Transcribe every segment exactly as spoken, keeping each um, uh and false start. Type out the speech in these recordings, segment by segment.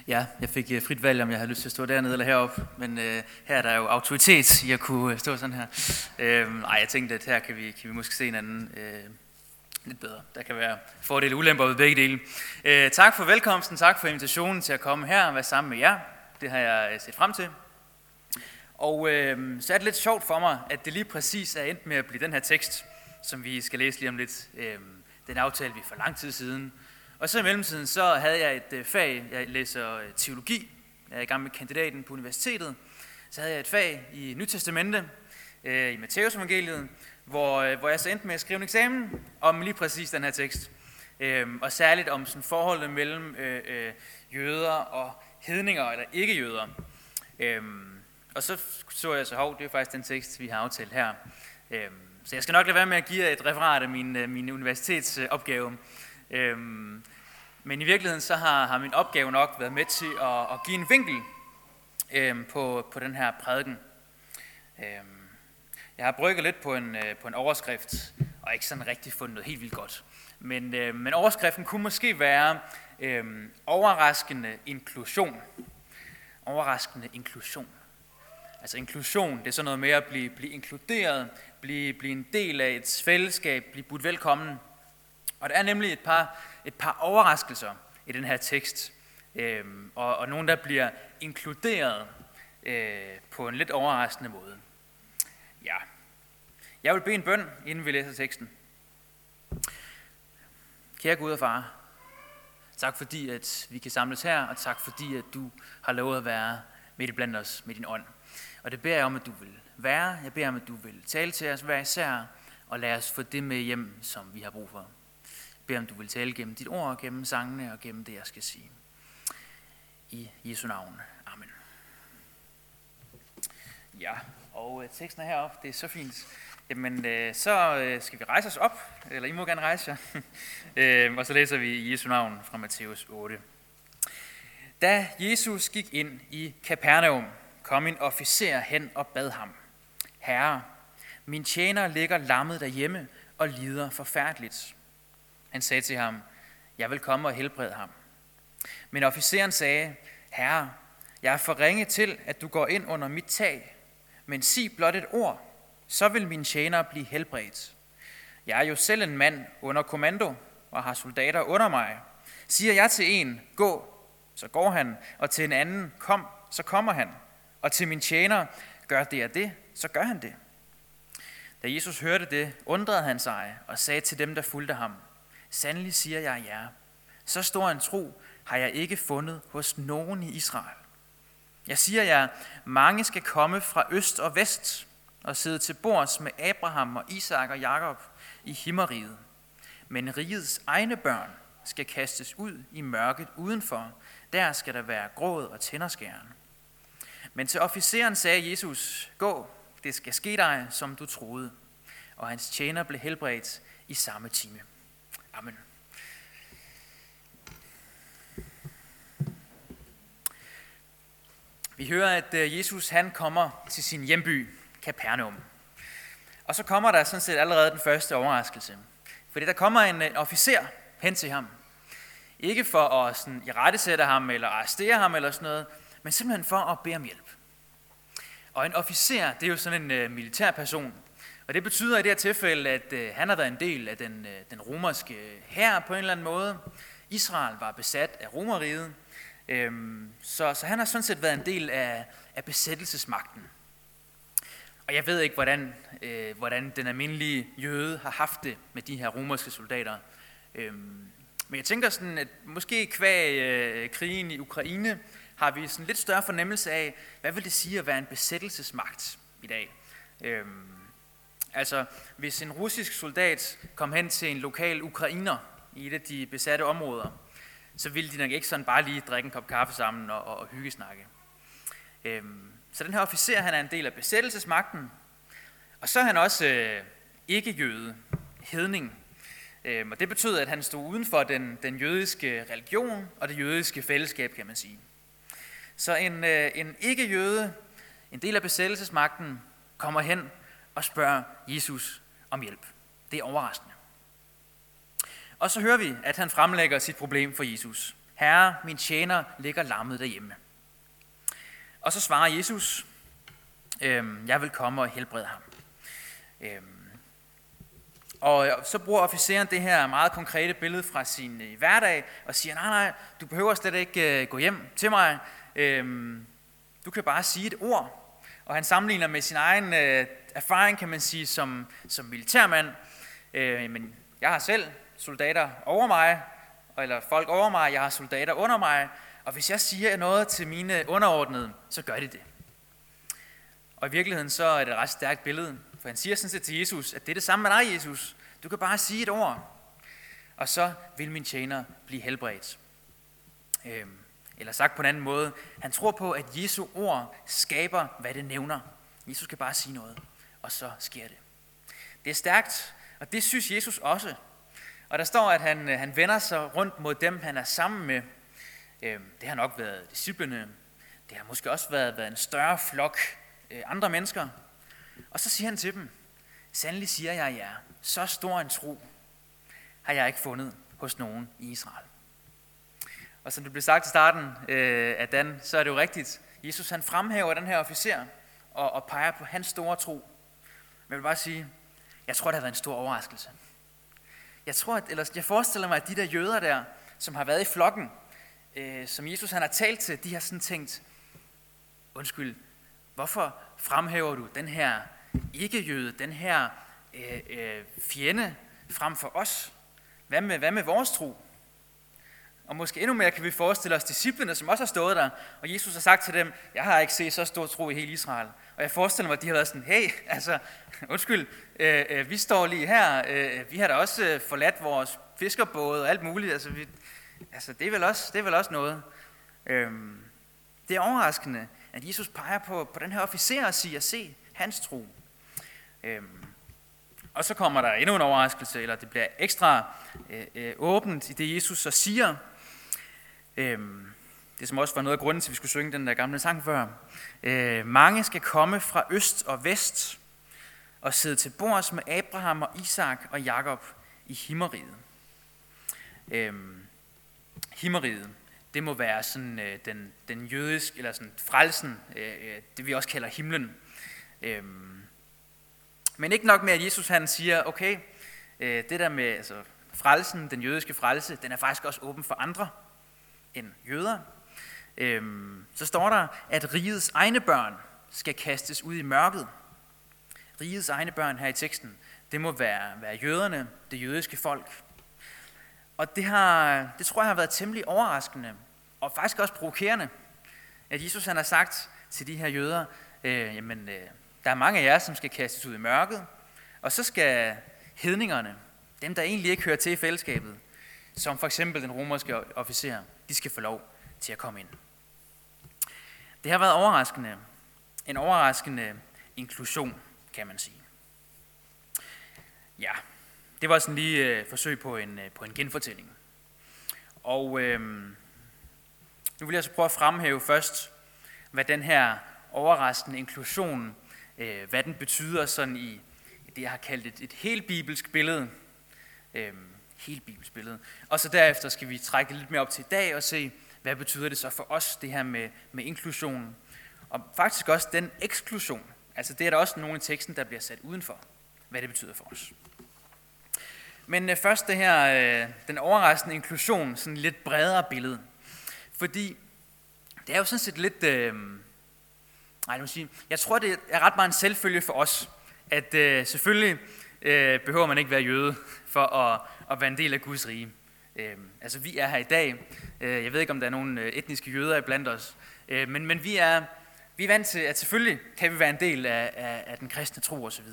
Ja, jeg fik uh, frit valg, om jeg havde lyst til at stå dernede eller heroppe, men uh, her er der jo autoritet i at kunne uh, stå sådan her. Uh, nej, jeg tænkte, at her kan vi, kan vi måske se hinanden uh, lidt bedre. Der kan være fordele og ulemper ved begge dele. Uh, tak for velkomsten, tak for invitationen til at komme her og være sammen med jer. Det har jeg uh, set frem til. Og uh, så er det lidt sjovt for mig, at det lige præcis er endt med at blive den her tekst, som vi skal læse lige om lidt. Uh, den aftalte vi for lang tid siden. Og så i mellemtiden, så havde jeg et øh, fag, jeg læser øh, teologi, jeg er i gang med kandidaten på universitetet. Så havde jeg et fag i Nyt Testamente, øh, i Matthæus evangeliet, hvor, øh, hvor jeg så endte med at skrive en eksamen om lige præcis den her tekst. Øh, og særligt om sådan forholdet mellem øh, øh, jøder og hedninger, eller ikke-jøder. Øh, og så så jeg så, hov, det er faktisk den tekst, vi har aftalt her. Øh, så jeg skal nok lade være med at give jer et referat af min, øh, min universitetsopgave. Øhm, men i virkeligheden så har, har min opgave nok været med til at, at give en vinkel øhm, på, på den her prædiken. Øhm, jeg har brygget lidt på en, øh, på en overskrift, og ikke sådan rigtig fundet noget helt vildt godt. Men, øh, men overskriften kunne måske være øh, overraskende inklusion. Overraskende inklusion. Altså inklusion, det er sådan noget med at blive, blive inkluderet, blive, blive en del af et fællesskab, blive budt velkommen. Og der er nemlig et par, et par overraskelser i den her tekst, øhm, og, og nogle, der bliver inkluderet øh, på en lidt overraskende måde. Ja. Jeg vil bede en bøn, inden vi læser teksten. Kære Gud og Far, tak fordi, at vi kan samles her, og tak fordi, at du har lovet at være midt iblandt os med din ånd. Og det beder jeg om, at du vil være. Jeg beder om, at du vil tale til os hver især, og lad os få det med hjem, som vi har brug for. Jeg beder om, du vil tale gennem dit ord, gennem sangene og gennem det, jeg skal sige. I Jesu navn. Amen. Ja, og teksten er heroppe. Det er så fint. Jamen, så skal vi rejse os op, eller I må gerne rejse jer. Og så læser vi i Jesu navn fra Matthæus otte. Da Jesus gik ind i Kapernaum, kom en officer hen og bad ham: Herre, min tjener ligger lammet derhjemme og lider forfærdeligt. Han sagde til ham: Jeg vil komme og helbrede ham. Men officeren sagde: Herre, jeg er for ringe til, at du går ind under mit tag, men sig blot et ord, så vil min tjener blive helbredt. Jeg er jo selv en mand under kommando og har soldater under mig. Siger jeg til en, gå, så går han, og til en anden, kom, så kommer han. Og til min tjener, gør det og det, så gør han det. Da Jesus hørte det, undrede han sig og sagde til dem, der fulgte ham: Sandelig siger jeg jer, så stor en tro har jeg ikke fundet hos nogen i Israel. Jeg siger jer, mange skal komme fra øst og vest og sidde til bords med Abraham og Isak og Jakob i himmeriget. Men rigets egne børn skal kastes ud i mørket udenfor. Der skal der være gråd og tænderskæren. Men til officeren sagde Jesus: Gå, det skal ske dig, som du troede. Og hans tjener blev helbredt i samme time. Amen. Vi hører, at Jesus han kommer til sin hjemby, Kapernaum. Og så kommer der sådan set allerede den første overraskelse. Fordi der kommer en officer hen til ham. Ikke for at sådan irettesætte ham eller arrestere ham eller sådan noget, men simpelthen for at bede om hjælp. Og en officer, det er jo sådan en uh, militær person. Og det betyder i det her tilfælde, at uh, han har været en del af den, uh, den romerske hær på en eller anden måde. Israel var besat af Romerriget. Øhm, så, så han har sådan set været en del af, af besættelsesmagten. Og jeg ved ikke, hvordan, øh, hvordan den almindelige jøde har haft det med de her romerske soldater. Øhm, men jeg tænker sådan, at måske kvæg øh, krigen i Ukraine, har vi sådan lidt større fornemmelse af, hvad vil det sige at være en besættelsesmagt i dag. Øhm, altså, hvis en russisk soldat kom hen til en lokal ukrainer i et af de besatte områder, så ville de nok ikke sådan bare lige drikke en kop kaffe sammen og, og, og hyggesnakke. Øhm, så den her officer, han er en del af besættelsesmagten, og så er han også øh, ikke-jøde, hedning. Øhm, og det betød, at han stod uden for den, den jødiske religion og det jødiske fællesskab, kan man sige. Så en, øh, en ikke-jøde, en del af besættelsesmagten, kommer hen og spørger Jesus om hjælp. Det er overraskende. Og så hører vi, at han fremlægger sit problem for Jesus. Herre, min tjener ligger lammet derhjemme. Og så svarer Jesus, øhm, jeg vil komme og helbrede ham. Øhm, og så bruger officeren det her meget konkrete billede fra sin øh, hverdag, og siger, nej, nej, du behøver slet ikke øh, gå hjem til mig. Øhm, du kan bare sige et ord. Og han sammenligner med sin egen øh, erfaring, kan man sige, som, som militærmand. Øh, men jeg har selv soldater over mig, eller folk over mig, jeg har soldater under mig, og hvis jeg siger noget til mine underordnede, så gør de det. Og i virkeligheden så er det et ret stærkt billede, for han siger sådan set til Jesus, at det er det samme med dig, Jesus. Du kan bare sige et ord, og så vil min tjener blive helbredt. Øh, Eller sagt på en anden måde, han tror på, at Jesu ord skaber, hvad det nævner. Jesus kan bare sige noget, og så sker det. Det er stærkt, og det synes Jesus også. Og der står, at han, han vender sig rundt mod dem, han er sammen med. Det har nok været disciplene. Det har måske også været, været en større flok andre mennesker. Og så siger han til dem, sandelig siger jeg jer, så stor en tro har jeg ikke fundet hos nogen i Israel. Og som det blev sagt i starten øh, af Dan, så er det jo rigtigt. Jesus han fremhæver den her officer og, og peger på hans store tro. Men jeg vil bare sige, jeg tror, det har været en stor overraskelse. Jeg tror, at, eller jeg forestiller mig, at de der jøder der, som har været i flokken, øh, som Jesus han har talt til, de har sådan tænkt, undskyld, hvorfor fremhæver du den her ikke-jøde, den her øh, øh, fjende frem for os? Hvad med, hvad med vores tro? Og måske endnu mere kan vi forestille os disciplene, som også har stået der, og Jesus har sagt til dem, jeg har ikke set så stor tro i hele Israel. Og jeg forestiller mig, at de har været sådan, hey, altså, undskyld, øh, øh, vi står lige her, øh, vi har da også øh, forladt vores fiskerbåde og alt muligt, altså, vi, altså det, er vel også, det er vel også noget. Øhm, det er overraskende, at Jesus peger på, på den her officer og siger, se, hans tro. Øhm, og så kommer der endnu en overraskelse, eller det bliver ekstra øh, øh, åbent i det, Jesus så siger. Øhm, det som også var noget af grunden til, at vi skulle synge den der gamle sang før. Øh, mange skal komme fra øst og vest og sidde til bords med Abraham og Isak og Jakob i himmeriget. Øhm, himmeriget, det må være sådan øh, den, den jødiske, eller sådan frelsen, øh, det vi også kalder himlen. Øhm, men ikke nok med, at Jesus han siger, okay, øh, det der med altså, frelsen, den jødiske frelse, den er faktisk også åben for andre end jøder. Øhm, så står der, at rigets egne børn skal kastes ud i mørket. Rigets egne børn her i teksten, det må være, være jøderne, det jødiske folk. Og det, har, det tror jeg har været temmelig overraskende, og faktisk også provokerende, at Jesus han har sagt til de her jøder, øh, jamen øh, der er mange af jer, som skal kastes ud i mørket, og så skal hedningerne, dem der egentlig ikke hører til i fællesskabet, som for eksempel den romerske officer, de skal få lov til at komme ind. Det har været overraskende, en overraskende inklusion, kan man sige. Ja, det var sådan lige øh, forsøg på en, øh, på en genfortælling. Og øh, nu vil jeg så prøve at fremhæve først, hvad den her overraskende inklusion, øh, hvad den betyder sådan i, i det, jeg har kaldt et, et helt bibelsk billede. Øh, helt bibelsk billede. Og så derefter skal vi trække lidt mere op til i dag og se, hvad betyder det så for os, det her med, med inklusion. Og faktisk også den eksklusion. Altså det er der også nogle i teksten, der bliver sat udenfor, hvad det betyder for os. Men øh, først det her, øh, den overraskende inklusion, sådan lidt bredere billede. Fordi det er jo sådan set lidt, øh, nej, jeg må sige, jeg tror det er ret meget en selvfølge for os, at øh, selvfølgelig øh, behøver man ikke være jøde for at, at være en del af Guds rige. Øh, altså vi er her i dag, øh, jeg ved ikke om der er nogen etniske jøder iblandt os, øh, men, men vi, er, vi er vant til, at selvfølgelig kan vi være en del af, af, af den kristne tro osv.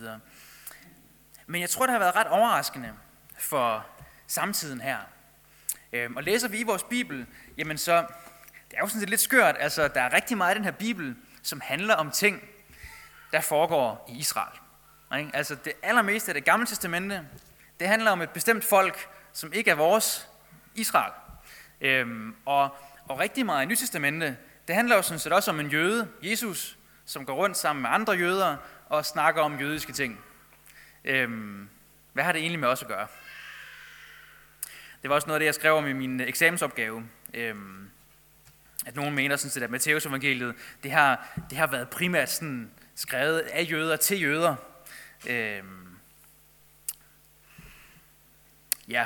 Men jeg tror det har været ret overraskende for samtiden her. Øhm, og læser vi i vores Bibel, jamen så, det er jo sådan set lidt skørt, altså der er rigtig meget i den her Bibel, som handler om ting, der foregår i Israel. Ikke? Altså det allermeste af det gamle testamente, det handler om et bestemt folk, som ikke er vores Israel. Øhm, og, og rigtig meget i Nyt Testamente, det handler jo sådan set også om en jøde, Jesus, som går rundt sammen med andre jøder og snakker om jødiske ting. Øhm, hvad har det egentlig med os at gøre? Det var også noget af det, jeg skrev om i min eksamensopgave. Øhm, at nogen mener sådan set, at Matteus evangeliet, det har, det har været primært sådan skrevet af jøder til jøder. Øhm, ja.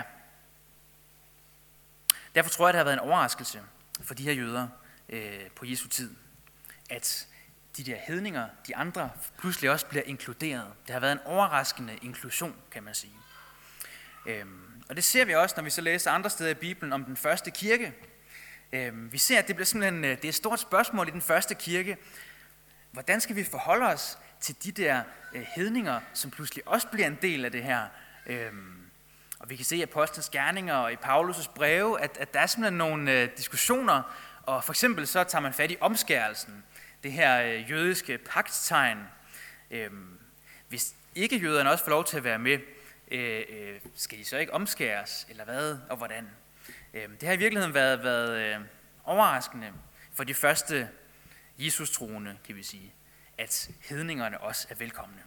Derfor tror jeg, det har været en overraskelse for de her jøder øh, på Jesu tid, at de der hedninger, de andre, pludselig også bliver inkluderet. Det har været en overraskende inklusion, kan man sige. Øhm, og det ser vi også, når vi så læser andre steder i Bibelen om den første kirke. Øhm, vi ser, at det bliver simpelthen det er et stort spørgsmål i den første kirke. Hvordan skal vi forholde os til de der øh, hedninger, som pludselig også bliver en del af det her? Øhm, og vi kan se i Apostlenes gerninger og i Paulus' breve, at, at der er simpelthen nogle øh, diskussioner, og for eksempel så tager man fat i omskærelsen, det her øh, jødiske pagtstegn. Øhm, hvis ikke jøderne også får lov til at være med, øh, øh, skal de så ikke omskæres, eller hvad, og hvordan? Øhm, det har i virkeligheden været, været øh, overraskende for de første Jesus-troende, kan vi sige, at hedningerne også er velkomne.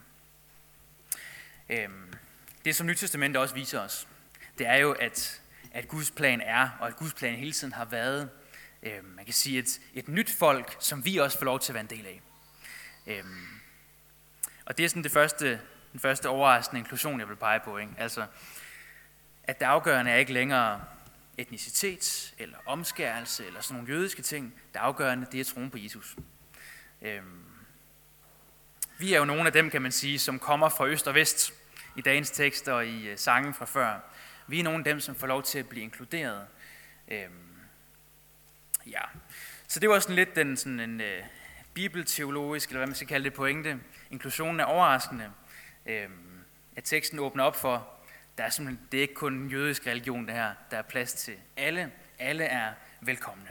Øhm, det, som Nyt Testamentet også viser os, det er jo, at, at Guds plan er, og at Guds plan hele tiden har været, øh, man kan sige, et, et nyt folk, som vi også får lov til at være en del af. Øhm, og det er sådan det første, den første overraskende inklusion, jeg vil pege på. Ikke? Altså, at det afgørende er ikke længere etnicitet, eller omskærelse, eller sådan nogle jødiske ting. Det afgørende, det er troen på Jesus. Øhm, vi er jo nogle af dem, kan man sige, som kommer fra øst og vest, i dagens tekst og i sangen fra før. Vi er nogle af dem, som får lov til at blive inkluderet. Øhm, ja. Så det var sådan lidt den sådan en uh, bibelteologisk, eller hvad man skal kalde det, pointe. Inklusionen er overraskende. Øhm, at teksten åbner op for, der er simpelthen, det er ikke kun en jødisk religion, det her. Der er plads til alle. Alle er velkomne.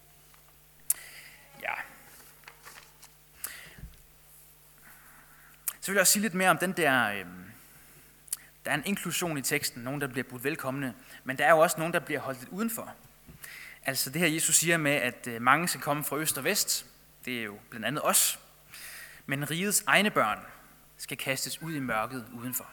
Ja. Så vil jeg også sige lidt mere om den der... Øhm, Der er en inklusion i teksten, nogen der bliver budt velkomne, men der er jo også nogen, der bliver holdt lidt udenfor. Altså det her Jesus siger med, at mange skal komme fra øst og vest, det er jo blandt andet os, men rigets egne børn skal kastes ud i mørket udenfor.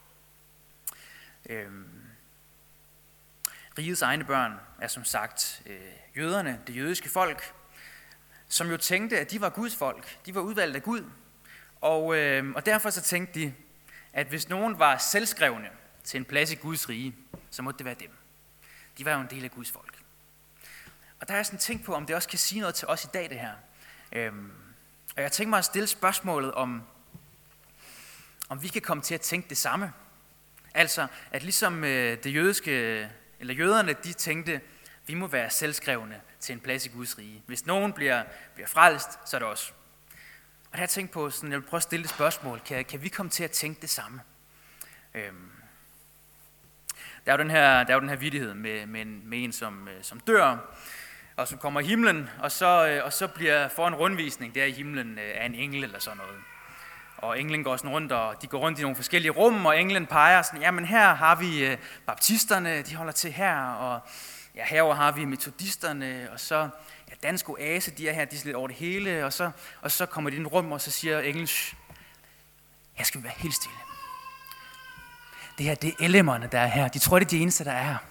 Øhm, rigets egne børn er som sagt øh, jøderne, det jødiske folk, som jo tænkte, at de var Guds folk, de var udvalgt af Gud, og, øh, og derfor så tænkte de, at hvis nogen var selvskrevne til en plads i Guds rige, så måtte det være dem. De var jo en del af Guds folk. Og der er sådan tænkt på, om det også kan sige noget til os i dag, det her. Øhm, og jeg tænker mig at stille spørgsmålet om, om vi kan komme til at tænke det samme. Altså, at ligesom øh, det jødiske, eller jøderne, de tænkte, vi må være selvskrevne til en plads i Guds rige. Hvis nogen bliver, bliver frelst, så er det os. Og der har jeg tænkt på, sådan, jeg vil prøve at stille et spørgsmål. Kan, kan vi komme til at tænke det samme? Øhm, der, er jo den her, der er jo den her vittighed med, med, en, med en, som, som dør, og som kommer i himlen, og så, og så bliver får en rundvisning der i himlen af en engel eller sådan noget. Og englen går sådan rundt, og de går rundt i nogle forskellige rum, og englen peger sådan, jamen her har vi baptisterne, de holder til her, og ja, herover har vi metodisterne, og så ja, Dansk Oase, de er her, de er lidt over det hele, og så, og så kommer de ind i rum, og så siger englen, her skal vi være helt stille. Det her, det er L M'erne, der er her. De tror, det er de eneste, der er her.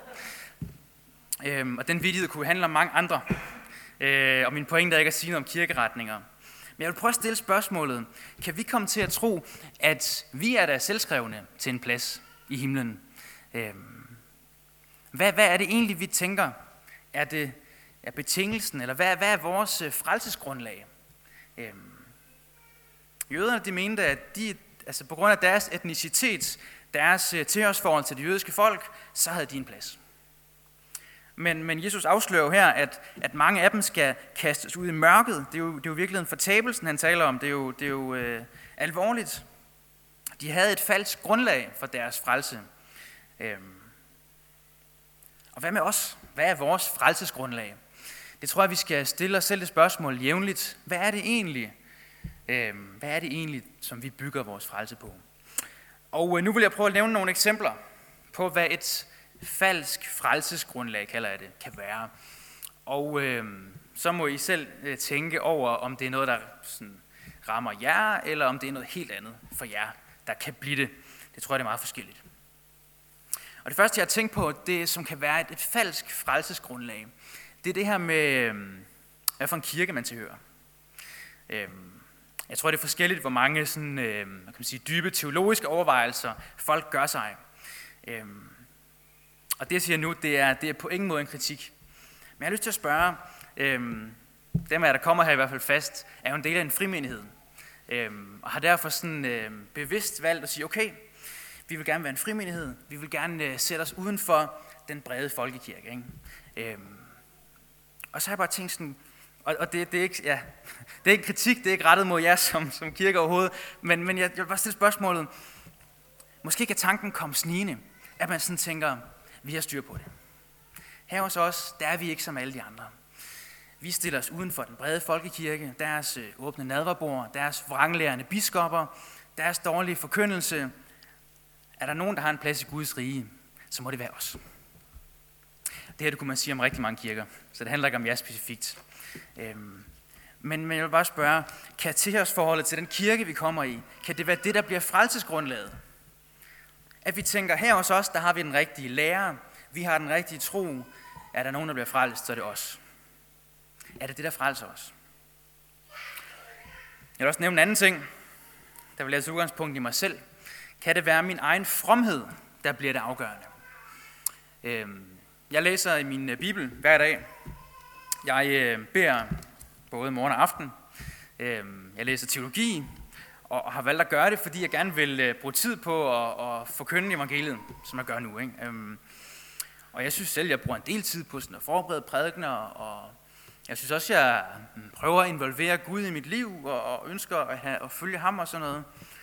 Øhm, og den vittighed kunne handle om mange andre. Øh, og min pointe er ikke at sige noget om kirkeretninger. Men jeg vil prøve at stille spørgsmålet. Kan vi komme til at tro, at vi er der selvskrevne til en plads i himlen? Øhm, hvad, hvad er det egentlig, vi tænker? Er det er betingelsen, eller hvad, hvad er vores frelsesgrundlag? Øhm, jøderne, de mente, at de, altså på grund af deres etnicitet, deres tilhørsforhold til det jødiske folk, så havde de en plads. Men, men Jesus afslører jo her, at, at mange af dem skal kastes ud i mørket. Det er jo, det er jo virkelig en fortabelsen, han taler om. Det er jo, det er jo øh, alvorligt. De havde et falsk grundlag for deres frelse. Øhm. Og hvad med os? Hvad er vores frelsesgrundlag? Det tror jeg, vi skal stille os selv et spørgsmål jævnligt. Hvad er det egentlig, øhm, hvad er det egentlig, som vi bygger vores frelse på? Og øh, nu vil jeg prøve at nævne nogle eksempler på, hvad et falsk frelsesgrundlag, kalder jeg det, kan være. Og øh, så må I selv øh, tænke over, om det er noget, der sådan, rammer jer, eller om det er noget helt andet for jer, der kan blive det. Det tror jeg, det er meget forskelligt. Og det første, jeg har tænkt på, det som kan være et, et falsk frelsesgrundlag, det er det her med, hvad for en kirke man tilhører. Jeg tror, det er forskelligt, hvor mange sådan, hvad kan man sige, dybe teologiske overvejelser folk gør sig. Og det, jeg siger nu, det er, det er på ingen måde en kritik. Men jeg har lyst til at spørge, dem af jer, der kommer her i hvert fald fast, er jo en del af en frimenighed. Og har derfor sådan bevidst valgt at sige, okay, vi vil gerne være en frimenighed, vi vil gerne sætte os uden for den brede folkekirke. Ikke? Og så har jeg bare tænkt sådan, og, og det, det, er ikke, ja, det er ikke kritik, det er ikke rettet mod jer som, som kirke overhovedet, men, men jeg, jeg vil bare stille spørgsmålet, måske kan tanken komme snigende, at man sådan tænker, vi har styr på det. Her hos os, der er vi ikke som alle de andre. Vi stiller os uden for den brede folkekirke, deres åbne nadverbord, deres vranglærende biskopper, deres dårlige forkyndelse. Er der nogen, der har en plads i Guds rige, så må det være os. Det her det kunne man sige om rigtig mange kirker, så det handler ikke om jer specifikt. Øhm, men, men jeg vil bare spørge, kan tilhørsforholdet til den kirke, vi kommer i, kan det være det, der bliver frelsesgrundlaget? At vi tænker, her hos os, der har vi den rigtige lærer, vi har den rigtige tro. Er der nogen, der bliver frelst, så er det os. Er det det, der frelser os? Jeg vil også nævne en anden ting, der vil lade udgangspunkt i mig selv. Kan det være min egen fromhed, der bliver det afgørende? Øhm, jeg læser i min bibel hver dag. Jeg øh, beder både morgen og aften. Øhm, jeg læser teologi, og har valgt at gøre det, fordi jeg gerne vil øh, bruge tid på at, at forkynde evangeliet, som jeg gør nu. Ikke? Øhm, og jeg synes selv, jeg bruger en del tid på sådan at forberede prædikener, og jeg synes også, jeg prøver at involvere Gud i mit liv, og, og ønsker at, have, at følge ham og sådan noget.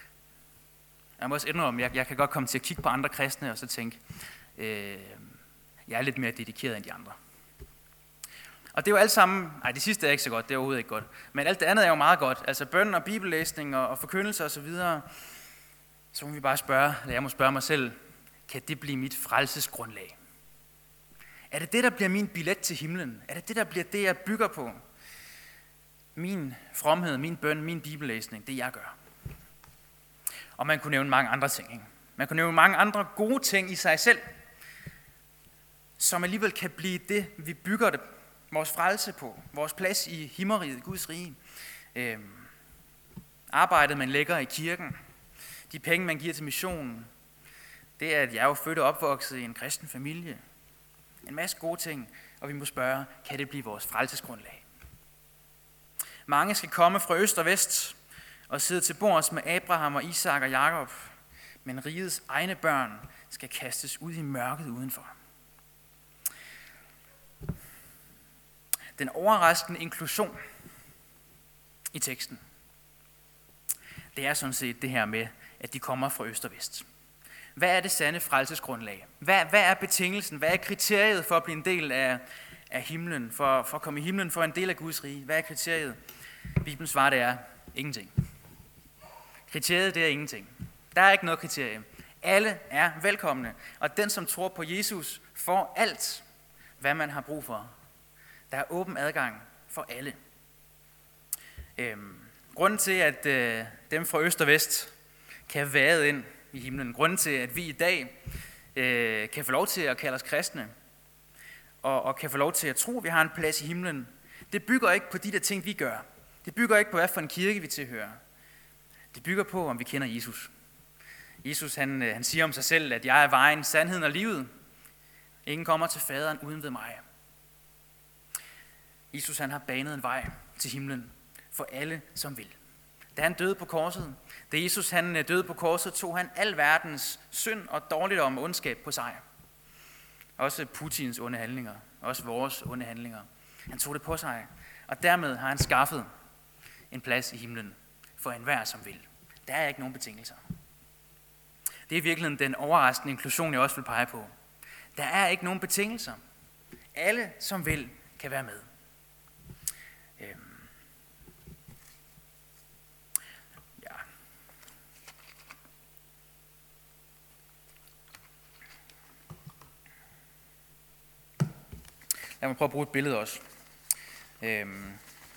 Jeg må også indrømme, jeg, jeg kan godt komme til at kigge på andre kristne, og så tænke, øh, jeg er lidt mere dedikeret end de andre. Og det er jo alt sammen, nej det sidste er ikke så godt, det er overhovedet ikke godt, men alt det andet er jo meget godt, altså bøn og bibellæsning og, og forkyndelse og så videre. Så må vi bare spørge, eller jeg må spørge mig selv, kan det blive mit frelsesgrundlag? Er det det, der bliver min billet til himlen? Er det det, der bliver det, jeg bygger på? Min fromhed, min bøn, min bibellæsning, det jeg gør. Og man kunne nævne mange andre ting. Ikke? Man kunne nævne mange andre gode ting i sig selv, som alligevel kan blive det, vi bygger det, vores frelse på, vores plads i himmeriget, Guds rige. Øhm, arbejdet, man lægger i kirken, de penge, man giver til missionen, det er, at jeg er jo født og opvokset i en kristen familie. En masse gode ting, og vi må spørge, kan det blive vores frelsesgrundlag? Mange skal komme fra øst og vest og sidde til bords med Abraham og Isak og Jakob, men rigets egne børn skal kastes ud i mørket udenfor. Den overraskende inklusion i teksten, det er sådan set det her med, at de kommer fra øst og vest. Hvad er det sande frelsesgrundlag? Hvad, hvad er betingelsen? Hvad er kriteriet for at blive en del af, af himlen, for, for at komme i himlen, for en del af Guds rige? Hvad er kriteriet? Bibelens svar det er ingenting. Kriteriet det er ingenting. Der er ikke noget kriterie. Alle er velkomne, og den som tror på Jesus får alt, hvad man har brug for. Der er åben adgang for alle. Øhm, grunden til, at øh, dem fra øst og vest kan vade ind i himlen, grunden til, at vi i dag øh, kan få lov til at kalde os kristne, og, og kan få lov til at tro, at vi har en plads i himlen, det bygger ikke på de der ting, vi gør. Det bygger ikke på, hvad for en kirke vi tilhører. Det bygger på, om vi kender Jesus. Jesus han, han siger om sig selv, at jeg er vejen, sandheden og livet. Ingen kommer til faderen uden ved mig. Jesus han har banet en vej til himlen for alle, som vil. Da han døde på korset, da Jesus han døde på korset, tog han al verdens synd og dårligdom og ondskab på sig. Også Putins onde handlinger, også vores onde handlinger. Han tog det på sig, og dermed har han skaffet en plads i himlen for enhver, som vil. Der er ikke nogen betingelser. Det er virkelig den overraskende inklusion, jeg også vil pege på. Der er ikke nogen betingelser. Alle, som vil, kan være med. Øhm. Ja. Lad mig prøve at bruge et billede også. Øhm.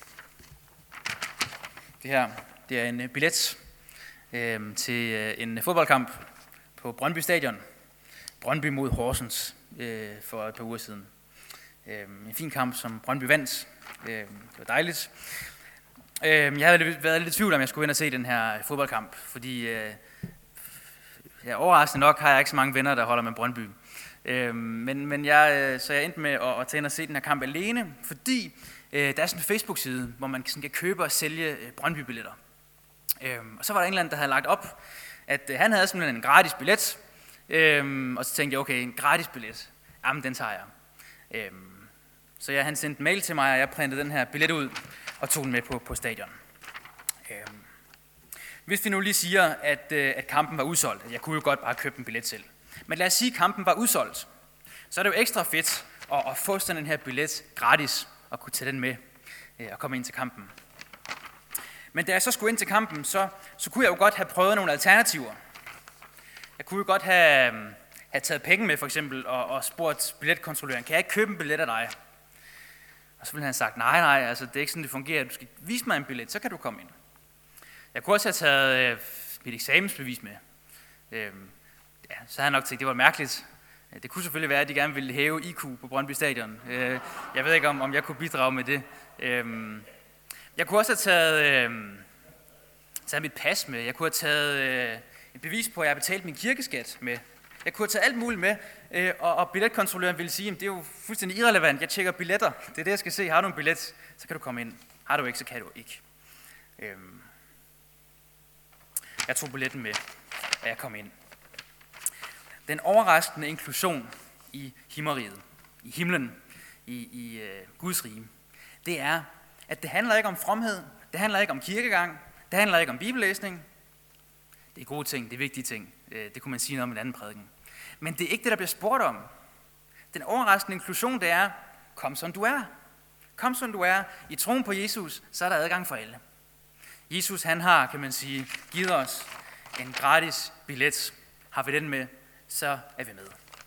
Det her, det er en billet øhm, til en fodboldkamp på Brøndby Stadion. Brøndby mod Horsens øh, for et par uger siden. Øh, en fin kamp, som Brøndby vandt. Øh, det var dejligt. Øh, jeg havde været lidt i tvivl om, jeg skulle ind og se den her fodboldkamp, fordi øh, ja, overraskende nok har jeg ikke så mange venner, der holder med Brøndby. Øh, men, men jeg, så jeg endte med at, at tage ind og se den her kamp alene, fordi øh, der er sådan en Facebook-side, hvor man sådan kan købe og sælge øh, Brøndby-billetter. Øh, og så var der en eller anden, der havde lagt op, at øh, han havde simpelthen en gratis billet, øh, og så tænkte jeg, okay, en gratis billet, jamen den tager jeg. Øh, så jeg, han sendte en mail til mig, og jeg printede den her billet ud og tog den med på, på stadion. Øh, hvis vi nu lige siger, at, øh, at kampen var udsolgt, jeg kunne jo godt bare købe en billet selv. Men lad os sige, at kampen var udsolgt. Så er det jo ekstra fedt at, at få sådan en her billet gratis og kunne tage den med øh, og komme ind til kampen. Men da jeg så skulle ind til kampen, så, så kunne jeg jo godt have prøvet nogle alternativer. Jeg kunne jo godt have, have taget penge med for eksempel og, og spurgt billetkontrolløren, kan jeg ikke købe en billet af dig? Og så ville han have sagt, nej, nej, altså, det er ikke sådan, det fungerer. Du skal vise mig en billet, så kan du komme ind. Jeg kunne også have taget øh, mit eksamensbevis med. Øh, Ja, så havde jeg nok tænkt, det var mærkeligt. Det kunne selvfølgelig være, at de gerne ville hæve I Q på Brøndby Stadion. Jeg ved ikke, om, om jeg kunne bidrage med det. Jeg kunne også have taget, taget mit pas med. Jeg kunne have taget et bevis på, at jeg har betalt min kirkeskat med. Jeg kunne have taget alt muligt med, og, og billetkontrolløren ville sige, at det er jo fuldstændig irrelevant. Jeg tjekker billetter. Det er det, jeg skal se. Har du en billet, så kan du komme ind. Har du ikke, så kan du ikke. Jeg tog billetten med, og jeg kom ind. Den overraskende inklusion i himmeriget, i himlen, i, i uh, Guds rige, det er, at det handler ikke om fromhed, det handler ikke om kirkegang, det handler ikke om bibellæsning. Det er gode ting, det er vigtige ting, det kunne man sige noget om i en anden prædiken. Men det er ikke det, der bliver spurgt om. Den overraskende inklusion, det er, kom som du er. Kom som du er. I troen på Jesus, så er der adgang for alle. Jesus, han har, kan man sige, givet os en gratis billet. Har vi den med, så er vi med.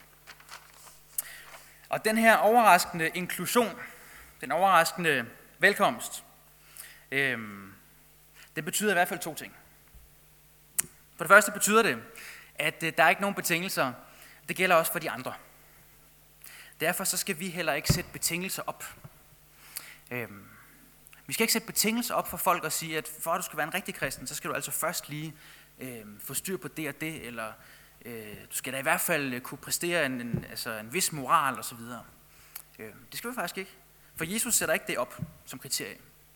Og den her overraskende inklusion, den overraskende velkomst, øhm, det betyder i hvert fald to ting. For det første betyder det, at øh, der er ikke nogen betingelser. Det gælder også for de andre. Derfor så skal vi heller ikke sætte betingelser op. Øhm, vi skal ikke sætte betingelser op for folk og sige, at for at du skal være en rigtig kristen, så skal du altså først lige øh, få styr på det og det, eller du skal da i hvert fald kunne præstere en, en, altså en vis moral og så videre. Det skal vi faktisk ikke. For Jesus sætter ikke det op som kriterie.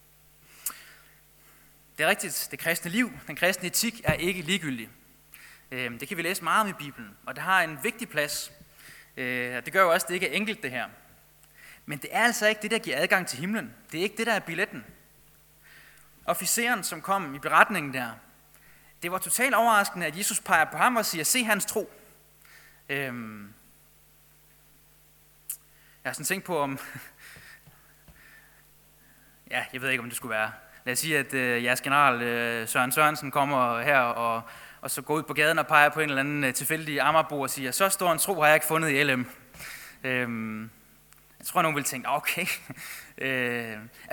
Det er rigtigt, det kristne liv, den kristne etik er ikke ligegyldig. Det kan vi læse meget om i Bibelen, og det har en vigtig plads. Det gør jo også, at det ikke er enkelt det her. Men det er altså ikke det, der giver adgang til himlen. Det er ikke det, der er billetten. Officeren, som kom i beretningen der, det var totalt overraskende, at Jesus peger på ham og siger, se hans tro. Øhm, jeg har sådan tænkt på, om... ja, jeg ved ikke, om det skulle være. Lad os sige, at øh, jeres general øh, Søren Sørensen kommer her og, og så går ud på gaden og peger på en eller anden øh, tilfældig Amagerbo og siger, så stor en tro har jeg ikke fundet i L M. Øhm, jeg tror, nogen vil tænke, okay. øh,